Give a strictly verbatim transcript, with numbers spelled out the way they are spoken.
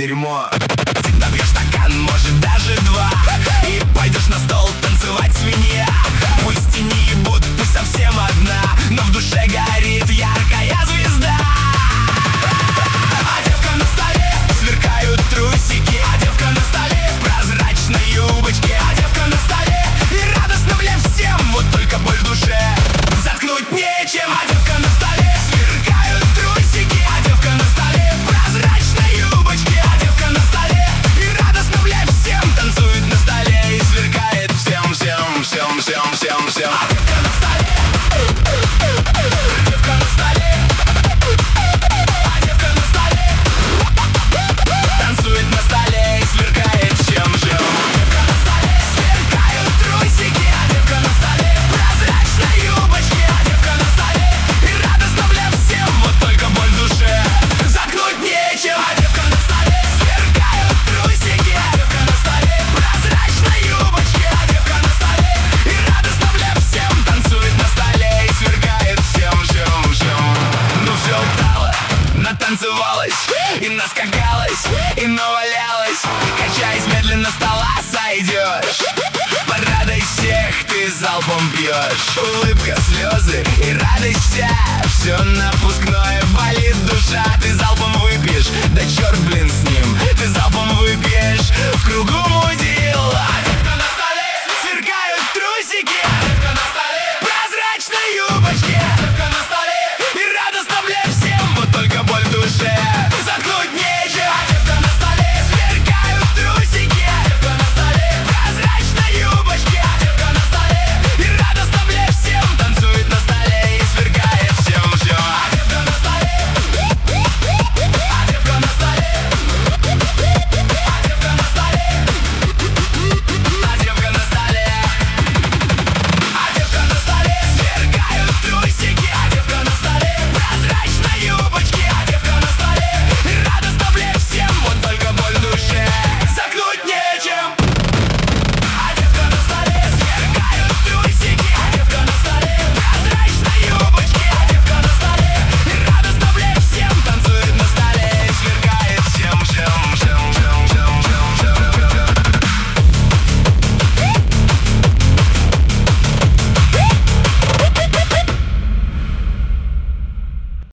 дерьмо. Ты набьешь стакан, может даже два, и пойдешь на стол танцевать свинья. Пусть тени будут, пусть совсем одна, но в душе горит яркая звезда. А девка на столе, сверкают трусики, а девка на столе в прозрачной юбочке. А девка на столе, и радостно мне всем, вот только боль в душе заткнуть нечем. А девка на столе, сверкают трусики, а девка на столе в прозрачной юбочке. А девка на столе, и радостно мне всем, танцует на столе и сверкает всем, всем, всем, всем, всем, всем. А девка на столе, девка на столе, а девка на столе танцует на столе и сверкает всем, всем. Девка на столе, сверкают трусики, а девка на столе в прозрачной юбочке. А девка на столе, и радостно мне всем, вот только боль в душе заткнуть нечем. А девка на столе, сверкают трусики, а девка на столе в прозрачной юбочке. А девка на столе, и радостно мне всем, танцует на столе и сверкает всем, всем, всем. Ну все устала, натанцевалась и наскакалась, и навалялась, качаясь медленно стола сойдешь. Порадуй всех, ты залпом пьешь. Улыбка, слезы и радость вся, все напускное, болит душа. Ты залпом выпьешь, да черт блин с ним, ты залпом выпьешь в кругу